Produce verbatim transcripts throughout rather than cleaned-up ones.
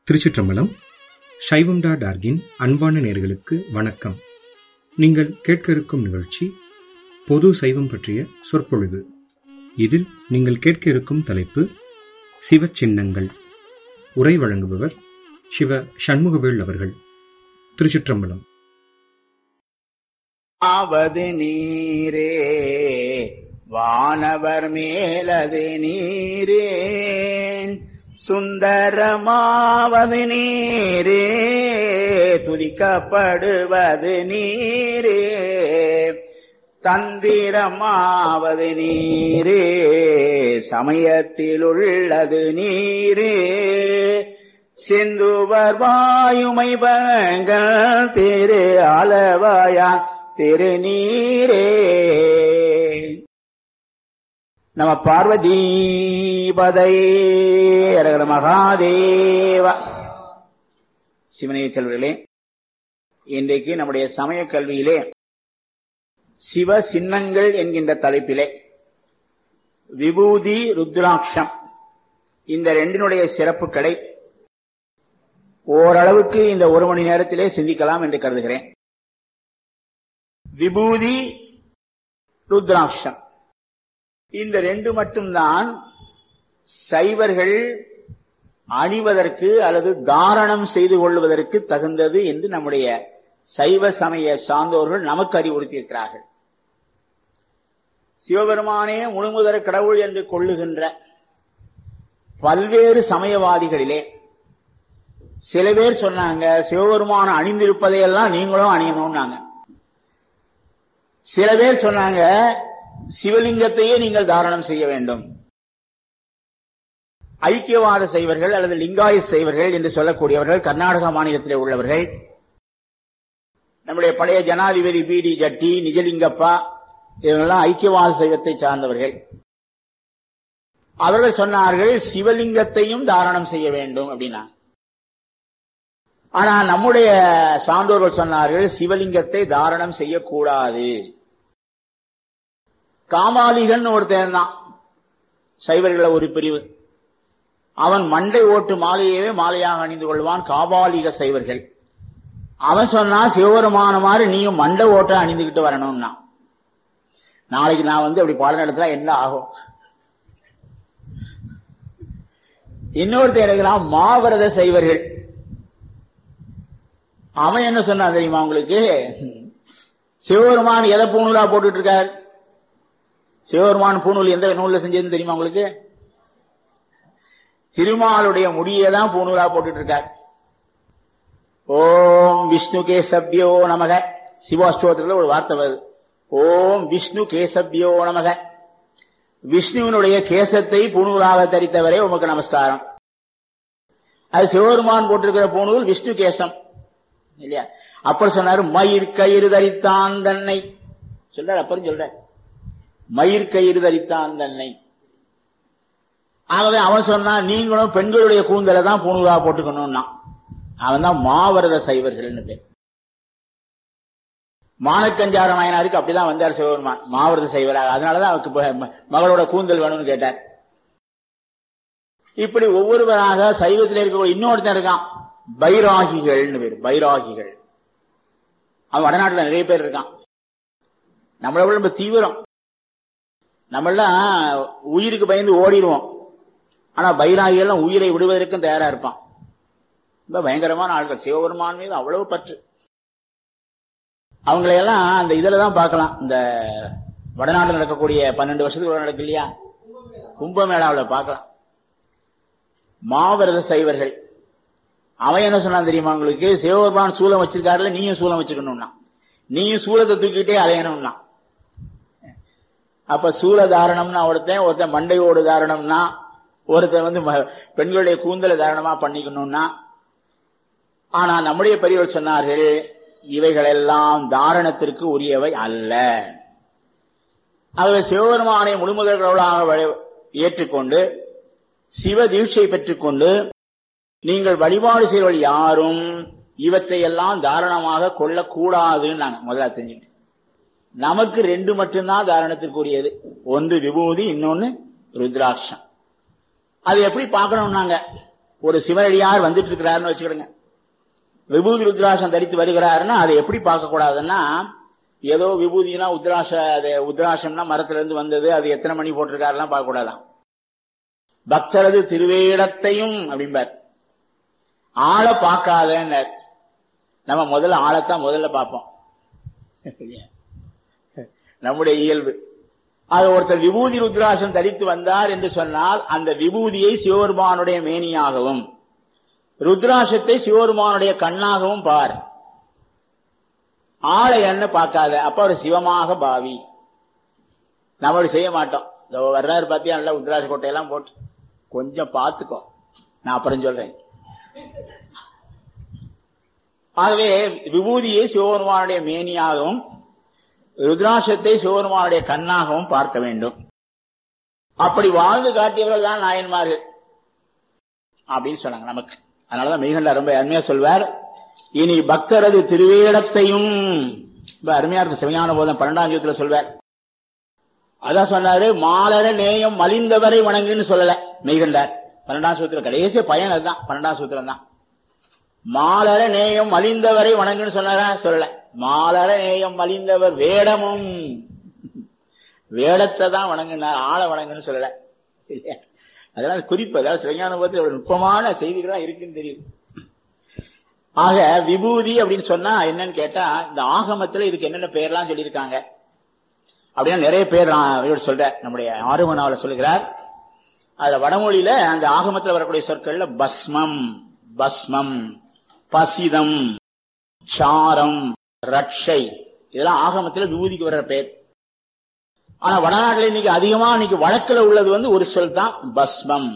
திருச்சிற்றம்பலம். சைவம் டாட் ஆர்கின் அன்பான நேயர்களுக்கு வணக்கம். நீங்கள் கேட்க இருக்கும் நிகழ்ச்சி பொது சைவம் பற்றிய சொற்பொழிவு. இதில் நீங்கள் கேட்க இருக்கும் தலைப்பு சிவ சின்னங்கள். உரை வழங்குபவர் சிவ சண்முகவேல் அவர்கள். திருச்சிற்றம்பலம். ஆவது நீரே வானவர் மேலது நீரே, சுந்தரமாவது நீரே துதிக்கப்படுவது நீரே, தந்திரமாவது நீரே சமயத்தில் உள்ளது நீரே, சிந்துவர் வாயுமை பங்கள் திரு அளவாயான் திருநீரே. நம பார்வதீபதை அரகர மகாதேவா. சிவனைய செல்வர்களே, இன்றைக்கு நம்முடைய சமய கல்வியிலே சிவ சின்னங்கள் என்கின்ற தலைப்பிலே விபூதி ருத்ராட்சம் இந்த ரெண்டினுடைய சிறப்புகளை ஓரளவுக்கு இந்த ஒரு மணி நேரத்திலே சிந்திக்கலாம் என்று கருதுகிறேன். விபூதி ருத்ராட்சம் இந்த ரெண்டு மட்டும்தான் சைவர்கள் அணிவதற்கு அல்லது தாரணம் செய்து கொள்வதற்கு தகுந்தது என்று நம்முடைய சைவ சமய சார்ந்தோர்கள் நமக்கு அறிவுறுத்தியிருக்கிறார்கள். சிவபெருமானே முழுமுதற் கடவுள் என்று கொள்ளுகின்ற பல்வேறு சமயவாதிகளிலே சில பேர் சொன்னாங்க, சிவபெருமான அணிந்திருப்பதையெல்லாம் நீங்களும் அணியணும்னாங்க. சில பேர் சொன்னாங்க, சிவலிங்கத்தையே நீங்கள் தாரணம் செய்ய வேண்டும். ஐக்கியவாத சைவர்கள் அல்லது லிங்காய சைவர்கள் என்று சொல்லக்கூடியவர்கள் கர்நாடக மாநிலத்திலே உள்ளவர்கள். நம்முடைய பழைய ஜனாதிபதி பி டி ஜட்டி, நிஜலிங்கப்பா இவங்கெல்லாம் ஐக்கியவாத சைவத்தை சார்ந்தவர்கள். அவர்கள் சொன்னார்கள் சிவலிங்கத்தையும் தாரணம் செய்ய வேண்டும் அப்படின்னா. ஆனா நம்முடைய சான்றோர்கள் சொன்னார்கள் சிவலிங்கத்தை தாரணம் செய்யக்கூடாது. காமாலிகன் ஒருத்தன் தான் சைவர்கள ஒரு பிரிவு. அவன் மண்டை ஓட்டு மாலையவே மாலையாக அணிந்து கொள்வான். காபாலிக சைவர்கள். அவன் சொன்னா சிவபெருமான மாதிரி நீயும் மண்டை ஓட்ட அணிந்துகிட்டு வரணும்னா. நாளைக்கு நான் வந்து அப்படி பாடம் நடத்தினா என்ன ஆகும்? இன்னொருத்தர் எடுக்கலாம் மாவரத சைவர்கள். அவன் என்ன சொன்னா தெரியுமா உங்களுக்கு? சிவபெருமான் எதை பூணூலா போட்டுட்டு இருக்கார்? சிவபெருமான் பூணூல் எந்த நூல்ல செஞ்சதுன்னு தெரியுமா உங்களுக்கு? திருமாலுடைய முடியதான் பூணூலா போட்டுட்டு இருக்கார். ஓம் விஷ்ணு கேசப்யோ நமக. சிவாஷ்டோத்திரத்துல ஒரு வார்த்தை வருது, ஓம் விஷ்ணு கேசப்யோ நமக. விஷ்ணுவினுடைய கேசத்தை பூணூலாக தரித்தவரே உமக்கு நமஸ்காரம். அது சிவபெருமான் போட்டிருக்கிற பூணூல் விஷ்ணு கேசம் இல்லையா? அப்புறம் சொன்னாரு மயிர் கயிறு தரித்தான் தன்னை சொல்றார். அப்புறம் சொல்ற மயிர் கயிறு தரித்தான் தன்னை. ஆகவே அவன் சொன்னா நீங்களும் பெண்களுடைய கூந்தலை தான் பூணூலா போட்டுக்கணும்னா. அவன் தான் மாவரத சைவர்கள் பேர். மானக்கஞ்சார நாயனாருக்கு அப்படிதான் வந்தார் சிவபெருமான், மாவரத சைவராக. அதனாலதான் அவருக்கு மகளோட கூந்தல் வேணும்னு கேட்டார். இப்படி ஒவ்வொருவராக சைவத்தில் இருக்க இன்னொருத்தன் இருக்கான், பைராகிகள்னு பேர். பைராகிகள் அவன் வடநாட்டுல நிறைய பேர் இருக்கான். நம்மளை விட ரொம்ப தீவிரம். நம்மளாம் உயிருக்கு பயந்து ஓடிடுவோம். ஆனா பைராகிகள் உயிரை விடுவதற்கும் தயாரா இருப்பான். ரொம்ப பயங்கரமான ஆட்கள். சிவபெருமான் மீது அவ்வளவு பற்று. அவங்களையெல்லாம் அந்த இதுலதான் பார்க்கலாம். இந்த வடநாட்டில் நடக்கக்கூடிய பன்னெண்டு வருஷத்துக்கு நடக்கு இல்லையா, கும்பமேளாவில் பார்க்கலாம். மாவரத சைவர்கள். அவன் என்ன சொன்னான் தெரியுமா உங்களுக்கு? சிவபெருமான் சூலம் வச்சிருக்காருல, நீயும் சூலம் வச்சுக்கணும்னா, நீயும் சூலத்தை தூக்கிட்டே அலையணும்னா. அப்ப சூல தாரணம்னா ஒருத்தன், ஒருத்தன் மண்டையோடு தாரணம்னா, ஒருத்தன் வந்து பெண்களுடைய கூந்தலை தாரணமா பண்ணிக்கணும்னா. ஆனா நம்முடைய பெரியவர் சொன்னார்கள் இவைகளெல்லாம் தாரணத்திற்கு உரியவை அல்ல. ஆகவே சிவபெருமானை முழுமுதற் கடவுளாக ஏற்றுக்கொண்டு சிவ தீட்சை பெற்றுக்கொண்டு நீங்கள் வழிபாடு செய்வர்கள் யாரும் இவற்றையெல்லாம் தாரணமாக கொள்ளக்கூடாதுன்னு நாங்க முதல்ல தெரிஞ்சுக்கிட்டோம். நமக்கு ரெண்டு மட்டும்தான் தாரணத்திற்குரியது. ஒன்று விபூதி, இன்னொன்னு ருத்ராட்சம். அது எப்படி பார்க்கணும்? நாங்க ஒரு சிவனடியார் வந்துட்டு இருக்கிறாருன்னு வச்சுக்கிடுங்க, விபூதி ருத்ராட்சம் தரித்து வருகிறாருன்னா அதை எப்படி பார்க்க கூடாதுன்னா, ஏதோ விபூதினா உத்ராட்ச உத்ராட்சம்னா மரத்துல இருந்து வந்தது, அது எத்தனை மணி போட்டிருக்காருலாம் பார்க்க கூடாதான். பக்தரது திருவேடத்தையும் அப்படிம்பார். ஆளை பார்க்காதன்னு. நம்ம முதல்ல ஆளைத்தான் முதல்ல பார்ப்போம், நம்முடைய இயல்பு. அது ஒருத்தர் விபூதி ருத்ராட்சம் தரித்து வந்தார் என்று சொன்னால் அந்த விபூதியை சிவபெருமானுடைய மேனியாகவும் ருத்ராட்சத்தை சிவபெருமானுடைய கண்ணாகவும் பார். ஆளை என்ன பார்க்காத, அப்ப அவர் சிவமாக பாவி. நம்மளும் செய்ய மாட்டோம். வர்றாரு பார்த்தியா நல்லா உத்ராட்ச கோட்டையெல்லாம் போட்டு, கொஞ்சம் பார்த்துக்கோ, நான் அப்புறம் சொல்றேன். ஆகவே விபூதியை சிவபெருமானுடைய மேனியாகவும் ருத்ராட்சத்தை சிவபெருமானுடைய கண்ணாகவும் பார்க்க வேண்டும். அப்படி வாழ்ந்து காட்டியவர்கள் தான் நாயன்மார்கள் அப்படின்னு சொன்னாங்க நமக்கு. அதனாலதான் மெய்கண்டார் ரொம்ப அருமையா சொல்வார், இனி பக்தரது திருவேடத்தையும். அருமையா இருக்கு சிவஞான போதம் பன்னெண்டாம் ஜீவத்துல சொல்வார். அதான் சொன்னாரு, மாலர நேயம் மலிந்தவரை வணங்குன்னு சொல்லல மெய்கண்டார். பன்னெண்டாம் சூத்திரம் கடைசி பயன் அதுதான், பன்னெண்டாம் சூத்திரம் தான். மாலர நேயம் மலிந்தவரை வணங்குன்னு சொன்னாரா? சொல்லல. மாலர நேயம் மலிந்தவர் வேடமும், வேடத்தை தான் வணங்குனார், ஆளை வணங்குன்னு சொல்லல. அதெல்லாம் குறிப்பு, அதாவது சிவஞானபோதத்தில் ஒரு நுட்பமான செய்திகளா இருக்குன்னு தெரியுது. ஆக விபூதி அப்படின்னு சொன்னா என்னன்னு கேட்டா, இந்த ஆகமத்துல இதுக்கு என்னென்ன பெயர்லாம் சொல்லியிருக்காங்க அப்படின்னா நிறைய பேர் இவர் சொல்ற, நம்முடைய ஆறுமனாவில் சொல்லுகிறார். அதுல வடமொழியில அந்த ஆகமத்தில் வரக்கூடிய சொற்கள்ல பஸ்மம், பஸ்மம், பசிதம், சாரம், ரட்சை, இதெல்லாம் ஆகமத்தில் விபூதிக்கு வர்ற பெயர். ஆனா வடநாட்டில் இன்னைக்கு அதிகமா இன்னைக்கு வழக்கில் உள்ளது வந்து ஒரு சொல் தான் பஸ்மம்.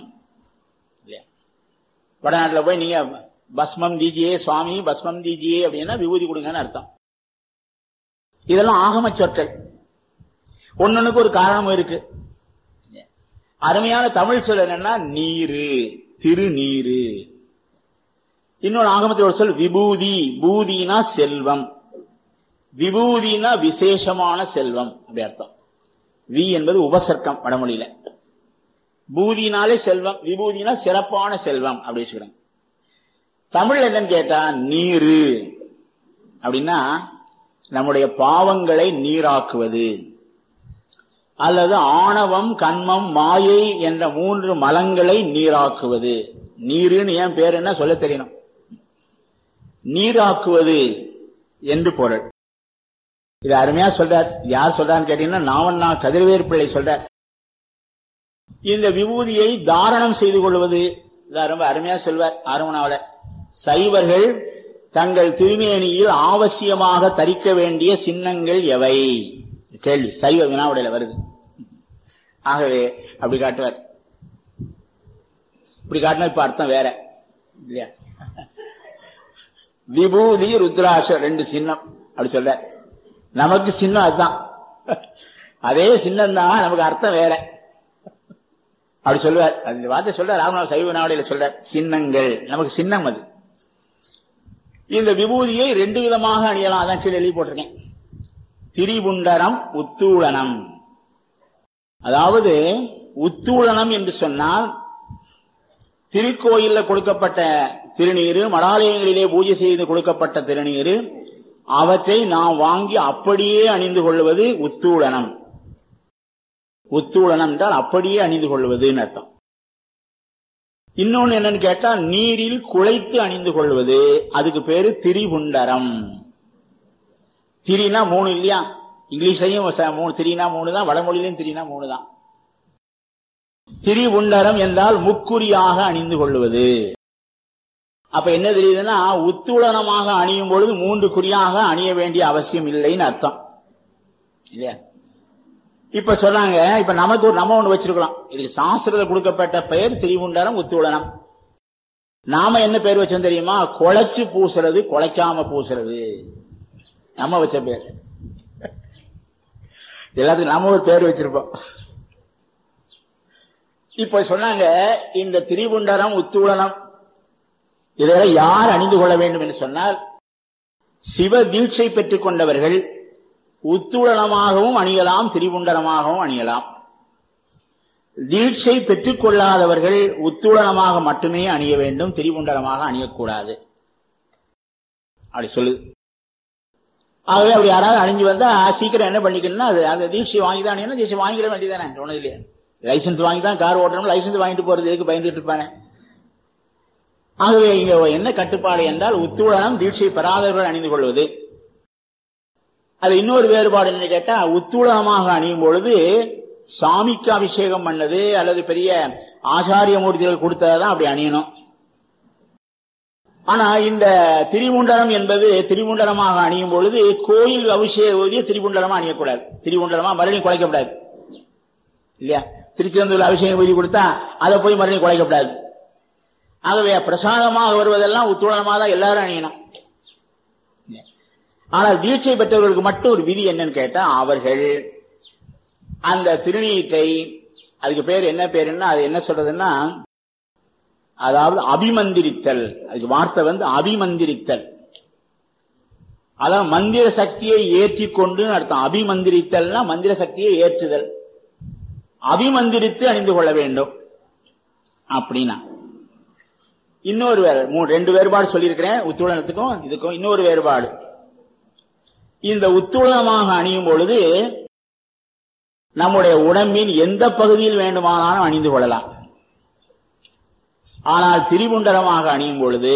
வடநாட்டில் போய் நீங்க பஸ்மம் தீஜியே சுவாமி, பஸ்மம் தீஜியே அப்படின்னா விபூதி கொடுங்கன்னு அர்த்தம். இதெல்லாம் ஆகம சொற்கள். ஒன்னொன்னுக்கு ஒரு காரணமும் இருக்கு. அருமையான தமிழ் சொல் என்னன்னா நீரு, திருநீரு. இன்னொரு ஆகமத்தில் ஒரு சொல் விபூதி. பூதினா செல்வம், விபூதினா விசேஷமான செல்வம் அப்படி அர்த்தம். வி என்பது உபசர்க்கம் வடமொழியில. பூதினாலே செல்வம், விபூதினா சிறப்பான செல்வம் அப்படி சொல்றாங்க. தமிழ் என்னன்னு கேட்டா நீரு அப்படின்னா நம்முடைய பாவங்களை நீராக்குவது, அல்லது ஆணவம், கண்மம், மாயை என்ற மூன்று மலங்களை நீராக்குவது. நீருன்னு ஏன் பேர் என்ன சொல்ல தெரியணும், நீராக்குவது என்று பொருள். இது அருமையா சொல்றார். யார் சொல்றான்னு கேட்டீங்கன்னா நாவண்ணா கதிரவேறு பிள்ளை சொல்றார். இந்த விபூதியை தாரணம் செய்து கொள்வது ரொம்ப அருமையா சொல்வார் ஆறுமனாவில. சைவர்கள் தங்கள் திருமேனியில் அவசியமாக தரிக்க வேண்டிய சின்னங்கள் எவை கேள்வி சைவ வினாவுடையில வருது. ஆகவே அப்படி காட்டுவார். இப்படி காட்டினா இப்ப அர்த்தம் வேற இல்லையா. விபூதி ருத்ராட்ச ரெண்டு சின்னம் அப்படி சொல்ற. நமக்கு சின்னம் அதுதான், அதே சின்னம் தான், நமக்கு அர்த்தம் வேற அப்படி சொல்லுவார். அந்த வார்த்தை சொல்ற ராமநாத சைவ வினாவுடையில சொல்ற சின்னங்கள், நமக்கு சின்னம் அது. இந்த விபூதியை ரெண்டு விதமாக அணியலாம். அதான் கீழே எழுதி போட்டிருக்கேன். திரிபுண்டரம், உத்தூளனம். அதாவது உத்தூளனம் என்று சொன்னால் திருக்கோயிலில் கொடுக்கப்பட்ட திருநீரு, மடாலயங்களிலே பூஜை செய்து கொடுக்கப்பட்ட திருநீரு, அவற்றை நாம் வாங்கி அப்படியே அணிந்து கொள்வது உத்தூளனம். உத்தூளனம் என்றால் அப்படியே அணிந்து கொள்வதுன்னு அர்த்தம். இன்னொன்னு என்னன்னு கேட்டா நீரில் குழைத்து அணிந்து கொள்வது, அதுக்கு பேரு திரிபுண்டரம். திரினா மூணு இல்லையா, இங்கிலீஷ்லயும் மூணு, திரினா மூணு தான், வடமொழியிலும் திரினா மூணு தான். திரிபுண்டரம் என்றால் முக்குறியாக அணிந்து கொள்வது. அப்ப என்ன தெரியுதுன்னா உத்தூளனமாக அணியும் பொழுது மூன்று குறியாக அணிய வேண்டிய அவசியம் இல்லைன்னு அர்த்தம் இல்லையா. இப்ப சொன்னாங்க, இப்ப நமக்கு ஒரு நம்ம ஒண்ணு வச்சிருக்கலாம். இதுக்கு சாஸ்திரத்தில் கொடுக்கப்பட்ட பெயர் திரிபுண்டரம், உத்தூளனம். நாம என்ன பேர் வச்சோம் தெரியுமா, குழைச்சு பூசுறது, குழைக்காம பூசுறது நம்ம வச்ச பேர். எல்லாத்துக்கும் நாம ஒரு பேர் வச்சிருப்போம். இப்ப சொன்னாங்க இந்த திரிபுண்டரம், உத்தூளனம் இதெல்லாம் யார் அணிந்து கொள்ள வேண்டும் என்று சொன்னால் சிவ தீட்சை பெற்றுக் கொண்டவர்கள் உத்தூளனமாகவும் அணியலாம், திரிபுண்டரமாகவும் அணியலாம். தீட்சை பெற்றுக் கொள்ளாதவர்கள் உத்தூளனமாக மட்டுமே அணிய வேண்டும், திரிபுண்டலமாக அணியக்கூடாது அப்படி சொல்லுது. ஆகவே அப்படி யாராவது அணிஞ்சு வந்தா சீக்கிரம் என்ன பண்ணிக்கணும்னா அது அந்த தீட்சை வாங்கி தான் அணியணும். தீட்சை வாங்கிட வேண்டியதானே, ஒன்றும் இல்லையா. லைசன்ஸ் வாங்கி தான் கார் ஓட்டணும், லைசன்ஸ் வாங்கிட்டு போறது எதுக்கு பயந்துட்டு இருப்பானே. ஆகவே இங்க என்ன கட்டுப்பாடு என்றால் உத்தூளனம் தீட்சை பெறாதவர்கள் அணிந்து கொள்வது. அது இன்னொரு வேறுபாடு என்ன கேட்டா, உத்தூளனமாக அணியும் பொழுது சாமிக்கு அபிஷேகம் பண்ணது அல்லது பெரிய ஆச்சாரிய மூர்த்திகள் கொடுத்ததான் அப்படி அணியணும். ஆனா இந்த திரிபுண்டலம் என்பது திரிபுண்டலமாக அணியும் பொழுது கோயில் அபிஷேக திரிபுண்டலமா அணியக்கூடாது. திரிபுண்டலமா மறுபடியும் குலைக்கப்படாது இல்லையா. திருச்செந்தூர் அபிஷேக பூஜை கொடுத்தா அதை போய் மறுபடியும் குலைக்கப்படாது. ஆகவே பிரசாதமாக வருவதெல்லாம் உத்தூளனமாக தான் எல்லாரும் அணியணும். ஆனால் தீட்சை பெற்றவர்களுக்கு மட்டும் ஒரு விதி என்னன்னு கேட்டா, அவர்கள் அந்த திருநீட்டை, அதுக்கு பேர் என்ன பேருன்னா அது என்ன சொல்றதுன்னா, அதாவது அபிமந்திரித்தல். அதுக்கு வார்த்தை வந்து அபிமந்திரித்தல். அதான் மந்திர சக்தியை ஏற்றி கொண்டு அர்த்தம். அபிமந்திரித்தல்னா மந்திர சக்தியை ஏற்றுதல். அபிமந்திரித்து அணிந்து கொள்ள வேண்டும் அப்படின்னா. இன்னொரு வேறு ரெண்டு வேறுபாடு சொல்லியிருக்கிறேன், உத்தூளனத்துக்கும் இதுக்கும். இன்னொரு வேறுபாடு, இந்த உத்தூளனமாக அணியும் பொழுது நம்முடைய உடம்பின் எந்த பகுதியில் வேண்டுமானாலும் அணிந்து கொள்ளலாம். ஆனால் திரிபுண்டலமாக அணியும் பொழுது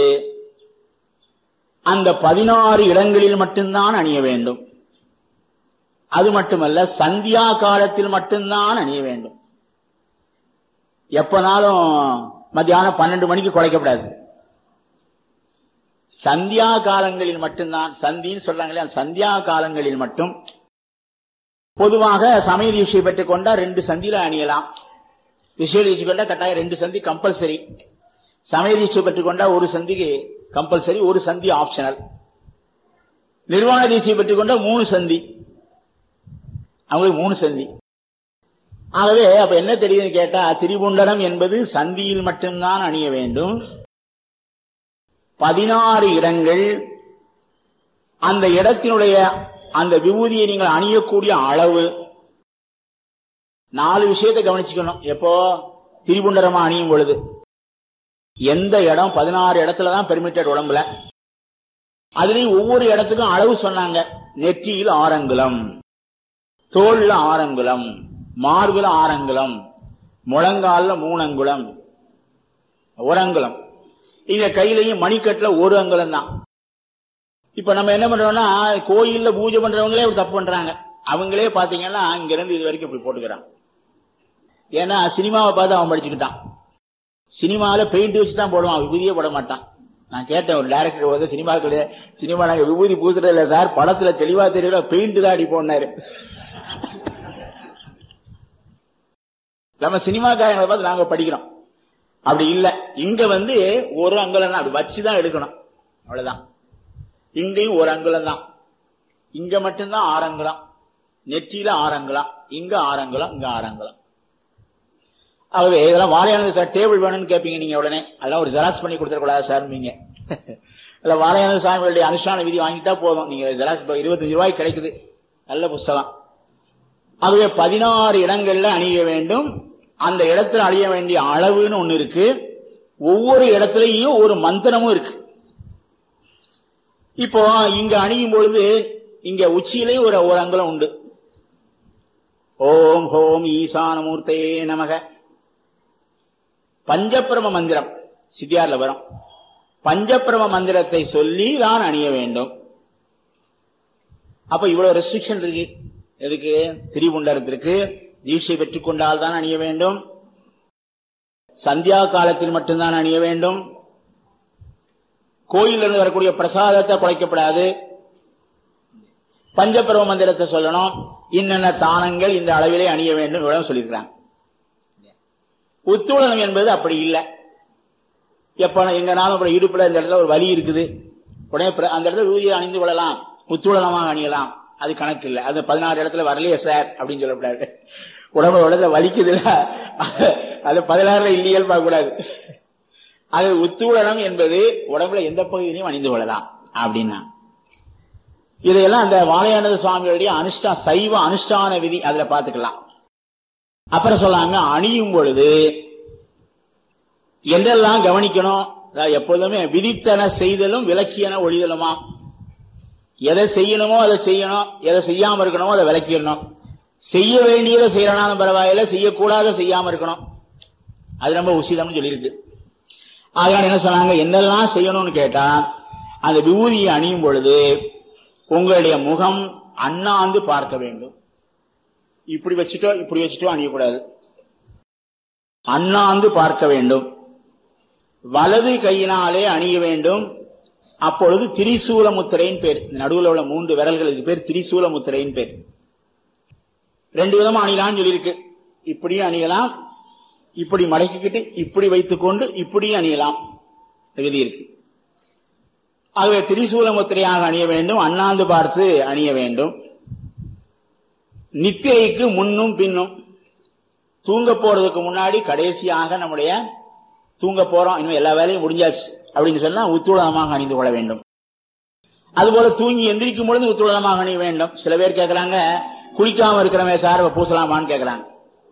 அந்த பதினாறு இடங்களில் மட்டும்தான் அணிய வேண்டும். அது மட்டுமல்ல, சந்தியா காலத்தில் மட்டும்தான் அணிய வேண்டும். எப்பனாலும் மத்தியானம் பன்னெண்டு மணிக்கு குலைக்கப்படாது. சந்தியா காலங்களில் மட்டும்தான், சந்தின்னு சொல்றாங்களே, சந்தியா காலங்களில் மட்டும். பொதுவாக சமய தீட்சை பெற்றுக் கொண்டா ரெண்டு சந்தியில அணியலாம். விஷய தீட்சை கொண்டா கட்டாயம் ரெண்டு சந்தி கம்பல்சரி. சமய தீட்சை பெற்றுக் கொண்டா ஒரு சந்திக்கு கம்பல்சரி, ஒரு சந்தி ஆப்ஷனல். நிர்வாண தீட்சை பெற்றுக் கொண்டா மூணு சந்தி, அவங்களுக்கு மூணு சந்தி. ஆகவே அப்ப என்ன தெரியுதுன்னு கேட்டா, திரிபுண்டலம் என்பது சந்தியில் மட்டும்தான் அணிய வேண்டும். பதினாறு இடங்கள், அந்த இடத்தினுடைய அந்த விபூதியை நீங்கள் அணியக்கூடிய அளவு, நாலு விஷயத்தை கவனிச்சுக்கணும். எப்போ திரிபுண்டலமா அணியும் பொழுது எந்த இடம், பதினாறு இடத்துலதான் பெர்மிட்டட் உடம்புல. அதுலயும் ஒவ்வொரு இடத்துக்கும் அளவு சொன்னாங்க. நெற்றியில் ஆறங்குலம், தோல்ல ஆறங்குலம், மார்புல ஆறங்குலம், முழங்கால மூணு அங்குலம், ஒரு அங்குலம். இங்க கையிலையும் மணிக்கட்டுல ஒரு அங்குலம் தான். இப்ப நம்ம என்ன பண்றோம்னா, கோயில்ல பூஜை பண்றவங்களே ஒரு தப்பு பண்றாங்க. அவங்களே பாத்தீங்கன்னா இங்க இருந்து இது வரைக்கும் இப்படி போட்டுக்கிறான். ஏன்னா சினிமாவை பார்த்து அவன் படிச்சுக்கிட்டான். சினிமாவில பெயிண்ட் வச்சுதான் போடுவான், விபூதியே போட மாட்டான். நான் கேட்டேன் ஒரு டைரக்டர் வந்து, சினிமாக்களே சினிமா நாங்க விபூதி பூசுறது இல்ல சார், படத்துல தெளிவா தெரியல, பெயிண்ட் தான் அடி போனாரு. நம்ம சினிமாக்காரங்களை பார்த்து நாங்க படிக்கிறோம். அப்படி இல்ல, இங்க வந்து ஒரு அங்குலம் தான், அப்படி வச்சுதான் எடுக்கணும், அவ்வளவுதான். இங்கேயும் ஒரு அங்குலம் தான். இங்க மட்டும்தான் ஆறங்குலம், நெற்றியில ஆறங்குலம், இங்க ஆறங்குலம், இங்க ஆறங்குலம். ஆகவே இதெல்லாம் வாழையானது சார் டேபிள் வேணும்னு கேட்பீங்க நீங்க உடனே. அதெல்லாம் ஒரு ஜெராக்ஸ் பண்ணி கொடுத்துடக்கூடாது சார் நீங்க. இல்ல வாழையானது சாமிகளுடைய அனுஷ்டான விதி வாங்கிட்டா போதும். நீங்க ஜெராக்ஸ் இருபத்தஞ்சு ரூபாய்க்கு கிடைக்குது, நல்ல புஸ்தகம். ஆகவே பதினாறு இடங்கள்ல அணிய வேண்டும். அந்த இடத்துல அணிய வேண்டிய அளவுன்னு ஒண்ணு இருக்கு. ஒவ்வொரு இடத்துலயும் ஒரு மந்திரமும் இருக்கு. இப்போ இங்க அணியும் பொழுது இங்க உச்சியிலே ஒரு ஒரு அங்குலம் உண்டு. ஓம் ஹோம் ஈசானமூர்த்தே நமக. பஞ்சபிரம மந்திரம் சித்தியார்ல வரும். பஞ்சபிரம மந்திரத்தை சொல்லி தான் அணிய வேண்டும். அப்ப இவ்வளவு ரெஸ்ட்ரிக்ஷன் இருக்கு. எதுக்கு? திரிபுண்டலத்திற்கு தீட்சை பெற்றுக் கொண்டால் தான் அணிய வேண்டும். சந்தியா காலத்தில் மட்டும்தான் அணிய வேண்டும். கோயிலிருந்து வரக்கூடிய பிரசாதத்தை குலைக்கப்படாது. பஞ்சபிரம மந்திரத்தை சொல்லணும். இன்னென்ன தானங்கள் இந்த அளவிலே அணிய வேண்டும் இவ்வளவு சொல்லியிருக்கிறாங்க. உத்தூளனம் என்பது அப்படி இல்லை. எப்ப எங்கனாலும் இடுப்புல இந்த இடத்துல ஒரு வலி இருக்குது, உடனே அந்த இடத்துல ஊதியை அணிந்து கொள்ளலாம், உத்தூளனமாக அணியலாம். அது கணக்கு இல்லை. அது பதினாறு இடத்துல வரலையே சார் அப்படின்னு சொல்லக்கூடாது. உடம்பு உடம்புல வலிக்குது இல்ல, அது பதினாறுல இல்லையல் பார்க்க கூடாது. அது உத்தூளனம் என்பது உடம்புல எந்த பகுதியிலையும் அணிந்து கொள்ளலாம் அப்படின்னா. இதையெல்லாம் அந்த வாழையானது சுவாமிகளுடைய அனுஷ்டா சைவ அனுஷ்டான விதி அதுல பாத்துக்கலாம். அப்புறம் சொல்லாங்க அணியும் பொழுது என்றெல்லாம் கவனிக்கணும். எப்போதுமே விதித்தன செய்தலும் விலக்கியன ஒழிதலுமா. எதை செய்யணுமோ அதை செய்யணும், எதை செய்யாம இருக்கணுமோ அதை விலக்கிடணும். செய்ய வேண்டியதை செய்யறனாலும் பரவாயில்ல, செய்யக்கூடாத செய்யாம இருக்கணும். அது ரொம்ப உசிதம்னு சொல்லியிருக்கு. அதனால என்ன சொன்னாங்க, என்னெல்லாம் செய்யணும்னு கேட்டா அந்த விபூதியை அணியும் பொழுது உங்களுடைய முகம் அண்ணாந்து பார்க்க வேண்டும். இப்படி வச்சுட்டோ இப்படி வச்சுட்டோ அணியக்கூடாது, அண்ணாந்து பார்க்க வேண்டும். வலது கையினாலே அணிய வேண்டும். அப்பொழுது திரிசூல முத்திரையின் பேர். நடுவில் உள்ள மூன்று விரல்களுக்கு பேர் திரிசூல முத்திரையின் பேர். ரெண்டு விதமா அணியலாம்னு சொல்லியிருக்கு. இப்படியும் அணியலாம், இப்படி மடக்கிக்கிட்டு இப்படி வைத்துக் கொண்டு இப்படியும் அணியலாம், விதி இருக்கு. ஆகவே திரிசூல முத்திரையாக அணிய வேண்டும், அண்ணாந்து பார்த்து அணிய வேண்டும். நித்திரைக்கு முன்னும் பின்னும், தூங்க போறதுக்கு முன்னாடி கடைசியாக நம்முடைய தூங்க போறோம், இன்னும் எல்லா வேலையும் முடிஞ்சாச்சு அப்படின்னு சொன்னா உத்துளமாக அணிந்து கொள்ள வேண்டும். அதுபோல தூங்கி எந்திரிக்கும் பொழுது உத்துளமாக அணிய வேண்டும். சில பேர் கேட்கிறாங்க, குளிக்காம இருக்கிறவங்க சார் பூசலாமான்னு கேட்கிறாங்க.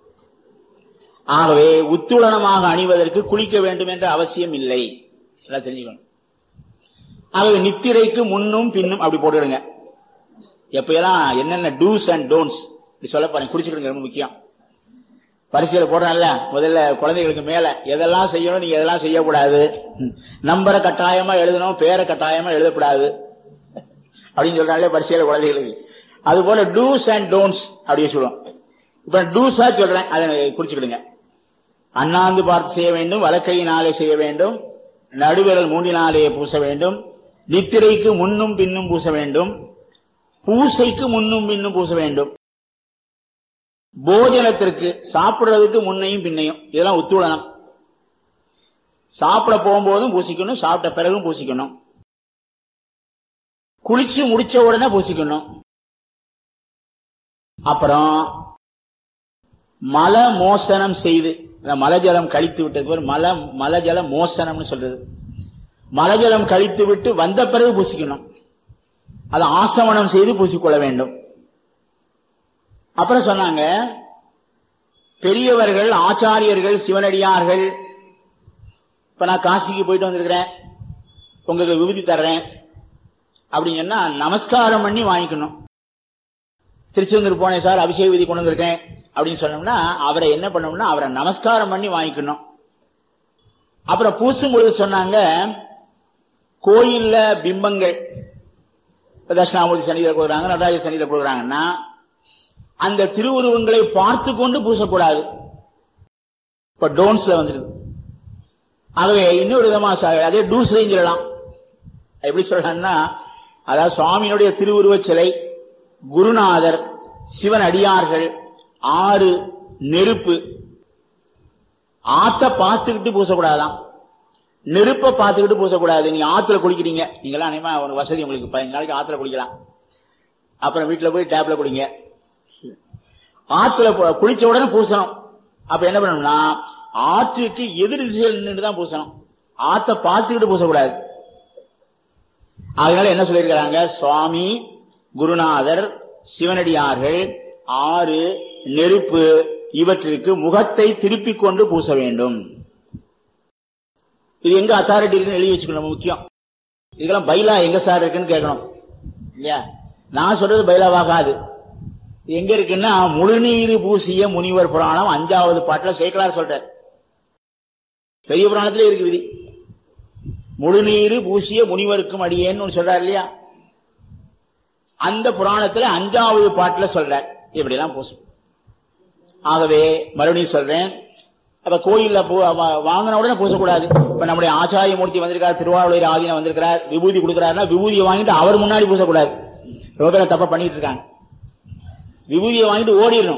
ஆகவே உத்துளனமாக அணிவதற்கு குளிக்க வேண்டும் என்ற அவசியம் இல்லை, தெரிஞ்சுக்கணும். ஆகவே நித்திரைக்கு முன்னும் பின்னும் அப்படி போட்டுடுங்க. எப்பெல்லாம் என்னென்ன டூஸ் அண்ட் டோன்ட்ஸ் சொல்ல பாருங்க, குடிச்சுக்கிடுங்க, ரொம்ப முக்கியம். பரிசையில போடுறேன்ல, முதல்ல குழந்தைகளுக்கு மேல எதெல்லாம் செய்யணும், நீங்க எதெல்லாம் செய்யக்கூடாது, நம்பரை கட்டாயமா எழுதணும், பேரை கட்டாயமா எழுதக்கூடாது அப்படின்னு சொல்றாங்களே பரிசையில குழந்தைகளுக்கு. அது போல டூஸ் அண்ட் டோன்ட்ஸ் அப்படின்னு சொல்லுவோம். இப்ப டூஸா சொல்றேன், அதை குறிச்சுக்கிடுங்க. அண்ணாந்து பார்த்து செய்ய வேண்டும், வலக்கையினாலே செய்ய வேண்டும், நடுவிரல் மூன்றினாலே பூச வேண்டும், நித்திரைக்கு முன்னும் பின்னும் பூச வேண்டும், பூசைக்கு முன்னும் பின்னும் பூச வேண்டும், போஜனத்திற்கு சாப்பிடுறதுக்கு முன்னையும் பின்னையும், இதெல்லாம் உத்துளனம். சாப்பிட போகும்போதும் பூசிக்கணும், சாப்பிட்ட பிறகும் பூசிக்கணும், குளிச்சு முடிச்ச உடனே பூசிக்கணும். அப்புறம் மல மோசனம் செய்து, மலஜலம் கழித்து விட்டது மல மலஜல மோசனம்னு சொல்றது. மலஜலம் கழித்து விட்டு வந்த பிறகு பூசிக்கணும், அதை ஆசமனம் செய்து பூசிக்கொள்ள வேண்டும். அப்புறம் சொன்னாங்க, பெரியவர்கள் ஆச்சாரியர்கள் சிவனடியார்கள், இப்ப நான் காசிக்கு போயிட்டு வந்திருக்கிறேன், உங்களுக்கு விபூதி தர்றேன் அப்படின்னு சொன்னா நமஸ்காரம் பண்ணி வாங்கிக்கணும். திருச்செந்தூர் போனேன் சார், அபிஷேக விதி கொண்டு வந்திருக்கேன் அப்படின்னு சொன்னோம்னா அவரை என்ன பண்ணணும்னா அவரை நமஸ்காரம் பண்ணி வாங்கிக்கணும். அப்புறம் பூசும் பொழுது சொன்னாங்க, கோயில்ல பிம்பங்கள் தட்சிணாமூர்த்தி சன்னிதியில் கொடுக்குறாங்க, நடராஜ சன்னிதியில் கொடுக்குறாங்கன்னா அந்த திருவுருவங்களை பார்த்து கொண்டு பூசக்கூடாது. இப்ப டோன்ஸ்ல வந்துருது. ஆகவே இன்னொரு விதமா அதே டூஸ்லையும் சொல்லலாம். எப்படி சொல்லலாம்னா, அதாவது சுவாமியினுடைய திருவுருவ சிலை, குருநாதர், சிவன் அடியார்கள், ஆறு, நெருப்பு, ஆத்த பார்த்துக்கிட்டு பூசக்கூடாதான், நெருப்பை பார்த்துக்கிட்டு பூசக்கூடாது. நீங்க ஆத்துல குளிக்கிறீங்க, நீங்களாம் அனைமா ஒரு வசதி உங்களுக்கு, பதினஞ்சு நாளைக்கு ஆத்துல குளிக்கலாம், அப்புறம் வீட்டுல போய் டேப்ல குளிங்க. ஆத்துல குளிச்ச உடனே பூசணும். அப்ப என்ன பண்ணணும்னா ஆற்றுக்கு எதிர் திசையில் நின்று தான் பூசணும், ஆத்த பார்த்துக்கிட்டு பூசக்கூடாது. அதனால என்ன சொல்லியிருக்கிறாங்க, சுவாமி, குருநாதர், சிவனடியார்கள், ஆறு, நெருப்பு இவற்றிற்கு முகத்தை திருப்பிக் கொண்டு பூச வேண்டும். இது எங்க அத்தாரிட்டி இருக்குன்னு எழுதி வச்சுக்கணும், முக்கியம். இதெல்லாம் பைலா எங்க சார் இருக்குன்னு கேட்கணும் இல்லையா? நான் சொல்றது பைலாவாகாது. எங்க இருக்குன்னா முழுநீரு பூசிய முனிவர் புராணம் அஞ்சாவது பாட்டுல சேக்கலார் சொல்றார். பெரிய புராணத்திலே இருக்கு விதி. முழுநீரு பூசிய முனிவருக்கும் அடியேன்னு சொல்றார் இல்லையா? அந்த புராணத்துல அஞ்சாவது பாட்டுல சொல்றார் இப்படி எல்லாம் பூசும். ஆகவே மறுபடியும் சொல்றேன், அப்ப கோயில்ல வாங்கின உடனே பூசக்கூடாது. இப்ப நம்முடைய ஆச்சாரிய மூர்த்தி வந்திருக்கார், திருவாரூர் ஆதீனம் வந்திருக்கிறார், விபூதி கொடுக்கிறாருன்னா விபூதியை வாங்கிட்டு அவர் முன்னாடி பூசக்கூடாது. ரொம்ப பேர் தப்பா பண்ணிட்டு இருக்காங்க. விபூதியை வாங்கிட்டு ஓடிடணும்,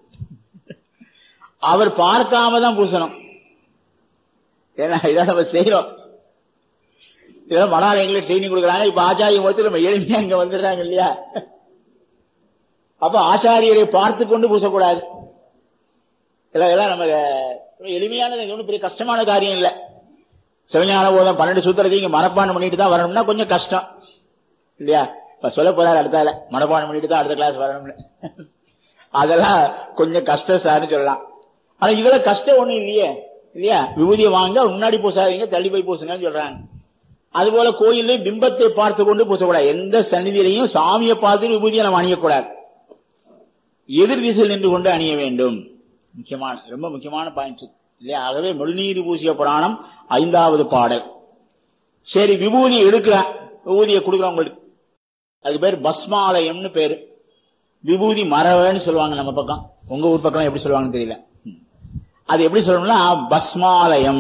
அவர் பார்க்காம தான் பூசணும். ஏன்னா இதான் நம்ம செய்யறோம். இதெல்லாம் மடாலயங்களுக்கு ட்ரைனிங் கொடுக்குறாங்க. இப்ப ஆச்சாரிய மூர்த்தி நம்ம எளிமையா இங்க வந்துடுறாங்க இல்லையா? அப்ப ஆச்சாரியரை பார்த்து கொண்டு பூசக்கூடாது. இதெல்லாம் நம்ம எளிமையானது, ஒன்றும் பெரிய கஷ்டமான காரியம் இல்லை. சிவஞான போதம் பன்னெண்டு சூத்திரத்தையும் இங்க மனப்பாடம் பண்ணிட்டு தான் வரணும்னா கொஞ்சம் கஷ்டம் இல்லையா? இப்ப சொல்ல போறாரு அடுத்தால மனப்பாடம் பண்ணிட்டு தான் அடுத்த கிளாஸ் வரணும்னு. அதெல்லாம் கொஞ்சம் கஷ்டம் சார்னு சொல்லலாம். ஆனா இதுல கஷ்டம் ஒண்ணும் இல்லையே, இல்லையா? விபூதியை வாங்க முன்னாடி பூசாதீங்க, தள்ளி போய் பூசுங்கன்னு சொல்றாங்க. அதுபோல கோயிலே பிம்பத்தை பார்த்து கொண்டு பூசக்கூடாது. எந்த சன்னிதியிலையும் சாமியை பார்த்து விபூதியை நம்ம அணியக்கூடாது. எதிர் திசையில் நின்று கொண்டு அணிய வேண்டும். முக்கியமான ரொம்ப முக்கியமான பாயிண்ட் இல்லையா? ஆகவே முழுநீர் பூசிய புராணம் ஐந்தாவது பாடல். சரி, விபூதி எடுக்கிறேன், விபூதியை கொடுக்குறவங்களுக்கு அதுக்கு பேர் பஸ்மாலயம்னு பேரு. விபூதி மரவன்னு சொல்லுவாங்க நம்ம பக்கம். உங்க ஊர் பக்கம் எப்படி சொல்லுவாங்கன்னு தெரியல. அது எப்படி சொல்லணும்னா பஸ்மாலயம்,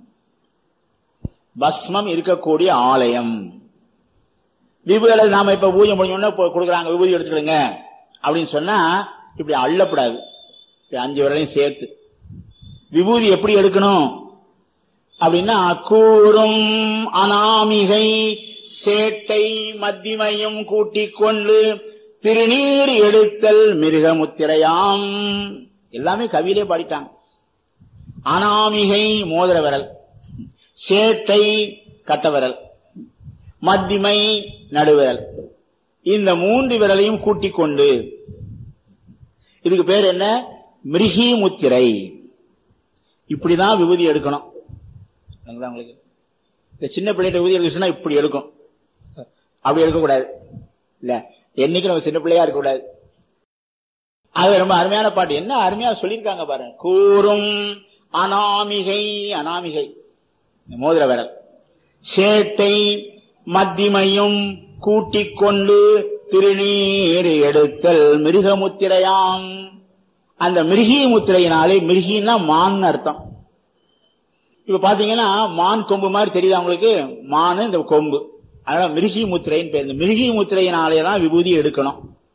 பஸ்மம் இருக்கக்கூடிய ஆலயம். விபூதி நாம இப்ப பூஜை முடிஞ்சோன்னா கொடுக்குறாங்க, விபூதி எடுத்துக்கிடுங்க அப்படின்னு சொன்னா இப்படி அள்ளப்படாது. அஞ்சு விரலையும் சேர்த்து விபூதி எப்படி எடுக்கணும் அப்படின்னா, கூறும் அனாமிகை சேட்டை மத்திமையும் கூட்டிக் கொண்டு திருநீர் எடுத்தல் மிருகமுத்திரையாம். எல்லாமே கவியிலே பாடிட்டாங்க. அனாமிகை மோதிர விரல், சேட்டை கட்டவிரல், மத்திமை நடுவிரல், இந்த மூன்று விரலையும் கூட்டிக் கொண்டு, இதுக்கு பேர் என்ன? மிருகி முத்திரை. இப்படிதான் விபூதி எடுக்கணும். உங்களுக்கு இந்த சின்ன பிள்ளைகிட்ட விபூதி எடுக்கணும்னா இப்படி எடுக்கும், அப்படி எடுக்கக்கூடாது இல்ல. என்னைக்கு நம்ம சின்ன பிள்ளையா இருக்கக்கூடாது. அது ரொம்ப அருமையான பாட்டு. என்ன அருமையா சொல்லியிருக்காங்க பாருங்க. கூறும் அனாமிகை, அனாமிகை மோதிர விரல், சேட்டை மத்திமையும் கூட்டிக் கொண்டு திருநீர் எடுத்தல் மிருகமுத்திரையாம். அந்த மிருகி முத்திரையினாலே, மிருகின்னா மான் அர்த்தம். இப்ப பாத்தீங்கன்னா மான் கொம்பு மாதிரி தெரியுது அவங்களுக்கு, மானு இந்த கொம்பு, அதனால மிருகி முத்திரைன்னு பேர். மிருகி முத்திரையினாலேதான் விபூதி எடுக்கணும்.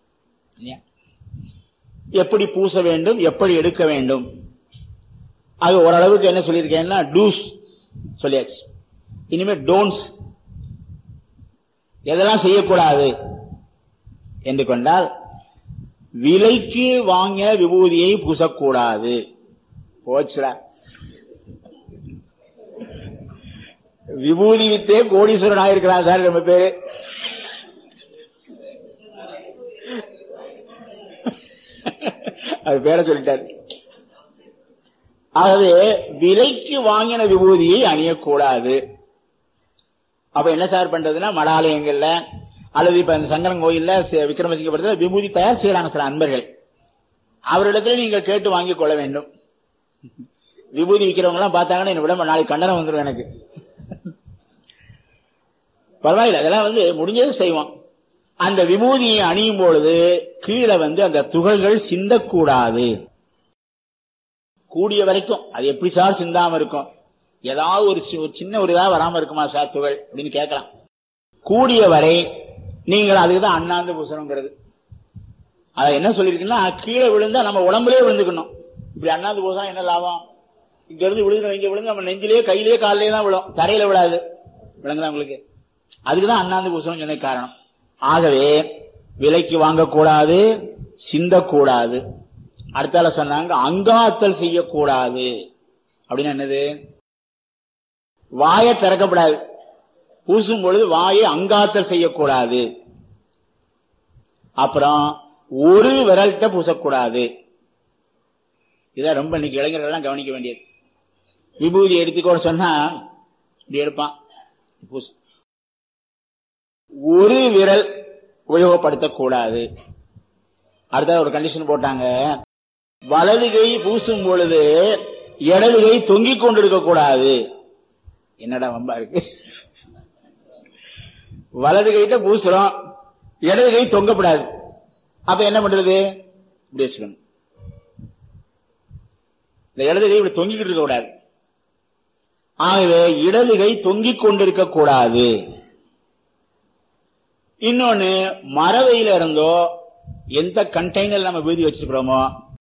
எப்படி பூச வேண்டும், எப்படி எடுக்க வேண்டும், அது ஓரளவுக்கு என்ன சொல்லியிருக்கேன்னா டூஸ் சொல்லியாச்சு. இனிமே டோன்ட்ஸ், எதெல்லாம் செய்யக்கூடாது என்று கொண்டால், விலைக்கு வாங்கிய விபூதியை பூசக்கூடாது. போச்சுடா, விபூதி வித்தே கோடீஸ்வரன் ஆயிருக்கிறான் சார் நம்ம பேரு. அது பேர சொல்லிட்டாரு. ஆகவே விலைக்கு வாங்கின விபூதியை அணியக்கூடாது. அப்ப என்ன சார் பண்றதுன்னா, மடாலயங்கள்ல அல்லது இப்ப இந்த சங்கரன் கோயில்ல விக்ரமசிங்கபுரத்தில் விபூதி தயார் செய்யறாங்க சில அன்பர்கள். அவரிடத்துல நீங்கள் கேட்டு வாங்கிக் கொள்ள வேண்டும். விபூதி விற்கிறவங்க எல்லாம் பார்த்தாங்கன்னா என்ன விட நாளைக்கு கண்டனம் வந்துடும் எனக்கு. பரவாயில்ல, அதெல்லாம் வந்து முடிஞ்சது செய்வோம். அந்த விபூதியை அணியும் பொழுது கீழே வந்து அந்த துகள்கள் சிந்தக்கூடாது. கூடிய வரைக்கும் அது எப்படி சார் சிந்தாம இருக்கும்? ஏதாவது ஒரு சின்ன ஒரு இதாக வராம இருக்குமா சார் துகள் அப்படின்னு கேட்கலாம். கூடிய வரை நீங்கள் அதுக்குதான் அண்ணாந்து பூசணுங்கிறது. அத என்ன சொல்லிருக்குன்னா, கீழே விழுந்தா நம்ம உடம்புலயே விழுந்துக்கணும். இப்படி அண்ணாந்து பூசா என்ன லாபம்? இங்க இருந்து விழுந்து இங்க விழுந்து நம்ம நெஞ்சிலேயே கையிலேயே காலிலேயே தான் விழும், தரையில விழாது. விளங்குதா உங்களுக்கு? அதுக்குதான் அண்ணாந்து பூசணும் சொன்ன காரணம். ஆகவே விலைக்கு வாங்கக்கூடாது, சிந்தக்கூடாது. அடுத்தால சொன்னாங்க அங்காத்தல் செய்யக்கூடாது. அப்படின்னா என்னது? வாயை திறக்கப்படாது. பூசும் பொழுது வாயை அங்காத்தல் செய்யக்கூடாது. அப்புறம் ஒரு விரல்கிட்ட பூசக்கூடாது. இதான் ரொம்ப இன்னைக்கு இளைஞர்கள் எல்லாம் கவனிக்க வேண்டியது. விபூதி எடுத்துக்கோ சொன்னா இப்படி எடுப்பான், பூசு. ஒரு விரல் உபயோகப்படுத்தக்கூடாது. அடுத்த ஒரு கண்டிஷன் போட்டாங்க, வலது கை பூசும் பொழுது இடது கை தொங்கிக் கொண்டிருக்க கூடாது. என்னடா வம்பா இருக்கு? வலது கைட்ட பூசுறோம், இடது கை தொங்கப்படாது. அப்ப என்ன பண்றது? இப்படி வச்சுக்கணும். இந்த இடது கை இப்படி தொங்கிக்கிட்டு இருக்க கூடாது. ஆகவே இடது கை தொங்கிக் கொண்டிருக்க கூடாது. இன்னொன்னு, மரவையில இருந்தோ எந்த கண்டெய்னர் நம்ம விபூதி வச்சிருக்கிறோமோ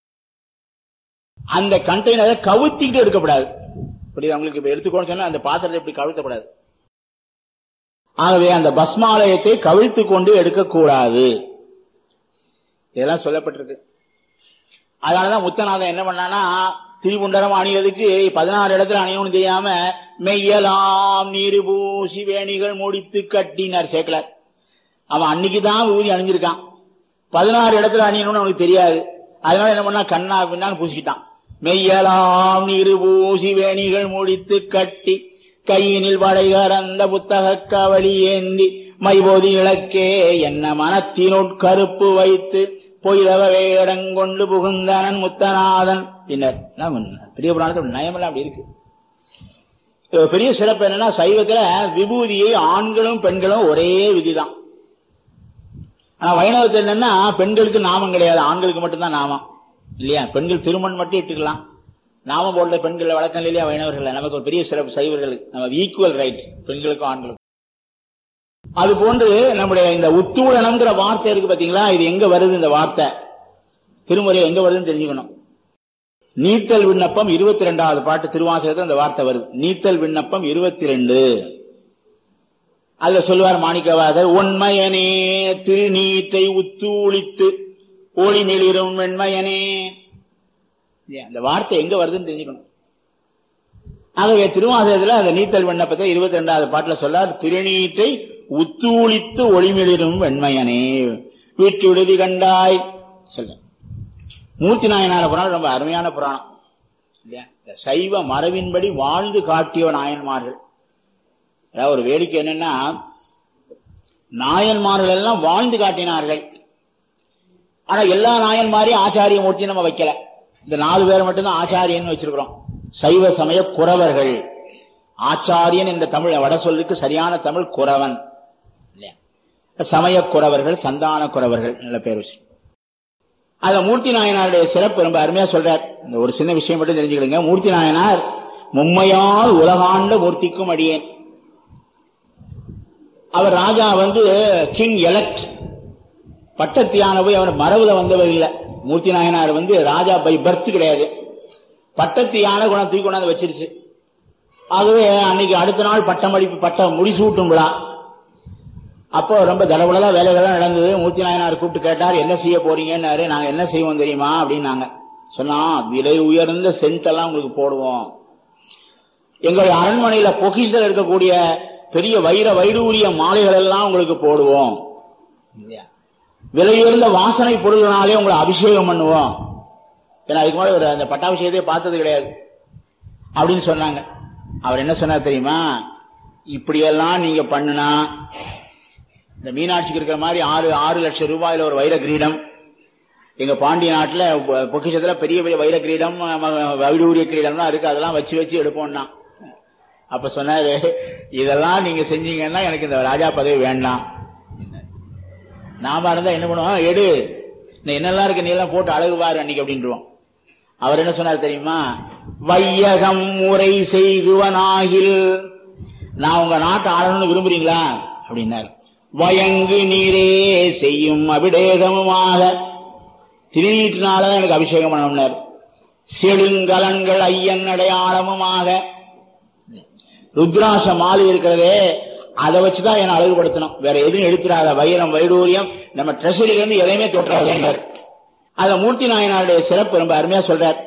அந்த கண்டெய்னரை கவுத்திக்கிட்டு எடுக்கப்படாது. இப்படி அவங்களுக்கு இப்ப எடுத்துக்கோன்னு சொன்னா அந்த பாத்திரத்தை இப்படி கவிழ்த்தப்படாது. ஆகவே அந்த பஸ்மாலயத்தை கவிழ்த்து கொண்டு எடுக்கக்கூடாது. இதெல்லாம் சொல்லப்பட்டிருக்கு. அதனாலதான் முத்தநாதன் என்ன பண்ணானா, திரிபுண்டரம் அணிவதற்கு பதினாறு இடத்துல அணியணும்னு தெரியாம மெய்யலாம் நீரு பூசி வேணிகள் முடித்து கட்டினார் சேக்கலார். அவன் அன்னைக்குதான் விபூதி அணிஞ்சிருக்கான். பதினாறு இடத்துல அணியணும்னு அவனுக்கு தெரியாது. அதனால என்ன பண்ணா கண்ணா பின்னான்னு பூசிக்கிட்டான். மெய்யலாம் நீரு பூசி வேணிகள் முடித்து கட்டி கையினில் வளைகரந்த புத்தக கவலி ஏந்தி மைபோதி இலக்கே என்ன மனத்தினுட் கருப்பு வைத்து பொய்தவ வேடங்கொண்டு புகுந்தனன் முத்தநாதன். பின்னர் பெரிய புராணத்தோட நயமெல்லாம் அப்படி இருக்கு. பெரிய சிறப்பு என்னன்னா, சைவத்துல விபூதியை ஆண்களும் பெண்களும் ஒரே விதிதான். ஆனா வைணவத்தில் என்னன்னா, பெண்களுக்கு நாமம் கிடையாது, ஆண்களுக்கு மட்டும்தான் நாமம் இல்லையா. பெண்கள் திருமணம் மட்டும் இட்டுக்கலாம், நாமம் போடுற பெண்கள் வழக்கம் இல்லையா வைணவர்கள். நமக்கு ஒரு பெரிய சிறப்பு சைவர்களுக்கு, நம்ம ஈக்குவல் ரைட் பெண்களுக்கும் ஆண்களுக்கும். அது போன்று நம்முடைய இந்த உத்தூளனம்ங்கிற வார்த்தை இருக்கு பாத்தீங்களா, இது எங்க வருது இந்த வார்த்தை, திருமுறையில் எங்க வருதுன்னு தெரிஞ்சுக்கணும். நீத்தல் விண்ணப்பம் இருபத்தி ரெண்டாவது பாட்டு திருவாசகத்தில் அந்த வார்த்தை வருது. நீத்தல் விண்ணப்பம் இருபத்தி ரெண்டு. அதுல சொல்லுவார் மாணிக்கவாசர், உண்மையனே திருநீற்றை உத்தூளித்து ஒளி மிளிரும் வெண்மையனே. அந்த வார்த்தை எங்க வருதுன்னு தெரிஞ்சுக்கணும். ஆகவே திருவாசகத்துல அந்த நீத்தல் விண்ணப்பத்தை இருபத்தி ரெண்டாவது பாட்டுல சொல்லார், திருநீற்றை உத்தூளித்து ஒளிமிளிரும் வெண்மையனே வீட்டு விடுதி கண்டாய் சொல்ல. மூர்த்தி நாயனார புராணம் ரொம்ப அருமையான புராணம் இல்லையா. சைவ மரபின்படி வாழ்ந்து காட்டிய நாயன்மார்கள். அதாவது ஒரு வேடிக்கை என்னன்னா, நாயன்மார்கள் எல்லாம் வாழ்ந்து காட்டினார்கள். ஆனா எல்லா நாயன்மாரையும் ஆச்சாரிய மூர்த்தி நம்ம வைக்கல. இந்த நாலு பேர் மட்டும்தான் ஆச்சாரியன்னு வச்சிருக்கிறோம். சைவ சமய குறவர்கள். ஆச்சாரியன் என்ற தமிழ் வட சொல்லுக்கு சரியான தமிழ் குறவன் இல்லையா. சமய குறவர்கள், சந்தான குறவர்கள், நல்ல பேர் வச்சு. அதுல மூர்த்தி நாயனாருடைய சிறப்பு ரொம்ப அருமையா சொல்றார். இந்த ஒரு சின்ன விஷயம் மட்டும் தெரிஞ்சுக்கிடுங்க. மூர்த்தி நாயனார் மும்மையால் உலகாண்ட மூர்த்திக்கும் அடியேன். அவர் ராஜா வந்து கிங் எலக்ட், பட்டத்தியான போய் அவர் மரபுல வந்தவர் இல்ல. மூர்த்தி நாயனார் வந்து ராஜா பை பர்த் கிடையாது, பட்டத்தியான குணம் தூக்கி கொண்டாந்து வச்சிருச்சு. ஆகவே அன்னைக்கு அடுத்த நாள் பட்டமளிப்பு பட்ட முடிசூட்டும் விழா. அப்போ ரொம்ப தடபுடலா வேலைகள்லாம் நடந்தது. மூர்த்தி நாயனார் கூப்பிட்டு கேட்டார், என்ன செய்ய போறீங்கன்னாரு. நாங்க என்ன செய்வோம் தெரியுமா அப்படின்னாங்க. சொன்னா, விலை உயர்ந்த சென்ட் எல்லாம் உங்களுக்கு போடுவோம், எங்களுடைய அரண்மனையில பொக்கிஷத்தில் இருக்கக்கூடிய பெரிய வைர வைடூரிய மாலைகள் எல்லாம் உங்களுக்கு போடுவோம், விலை உயர்ந்த வாசனை பொருள்களாலே உங்களை அபிஷேகம் பண்ணுவோம். ஏன்னா அதுக்கு மேலே ஒரு அந்த பட்டாபிஷேகத்தை பார்த்தது கிடையாது அப்படின்னு சொன்னாங்க. அவர் என்ன சொன்னார் தெரியுமா, இப்படியெல்லாம் நீங்க பண்ணுனா இந்த மீனாட்சிக்கு இருக்கிற மாதிரி ஆறு ஆறு லட்சம் ரூபாயில ஒரு வைர கிரீடம், எங்க பாண்டிய நாட்டுல பொக்கிஷத்துல பெரிய பெரிய வைர கிரீடம் வைடூரிய கிரீடம் தான் இருக்கு, அதெல்லாம் வச்சு வச்சு எடுப்போம்னா. அப்ப சொன்னாரு, இதெல்லாம் நீங்க செஞ்சீங்கன்னா எனக்கு இந்த ராஜா பதவி வேண்டாம். நாம இருந்தா என்ன பண்ணுவோம், எடு இந்த என்னெல்லாம் இருக்கு நீ எல்லாம் போட்டு அழகு பாரு அன்னைக்கு அப்படின்றோம். அவர் என்ன சொன்னார் தெரியுமா, வையகம் முறை செய்குவனாகில், நான் உங்க நாட்டை ஆளணும்னு விரும்புறீங்களா அப்படின்னாரு. வயங்கு நீரே செய்யும் அபிடேகமுமாக, திருநீட்டினாலதான் எனக்கு அபிஷேகம் பண்ணணும்னார். செழுங்கலன்கள் ஐயன் அடையாளமுமாக, ருத்ராட்ச மாலை இருக்கிறதே அதை வச்சுதான் என்ன அழகுபடுத்தணும், வேற எதுவும் எடுத்துறாத, வைரம் வைடூரியம் நம்ம ட்ரெஷரியில இருந்து எதையுமே தொற்றாத. அத மூர்த்தி நாயனாருடைய சிறப்பு ரொம்ப அருமையா சொல்றார்.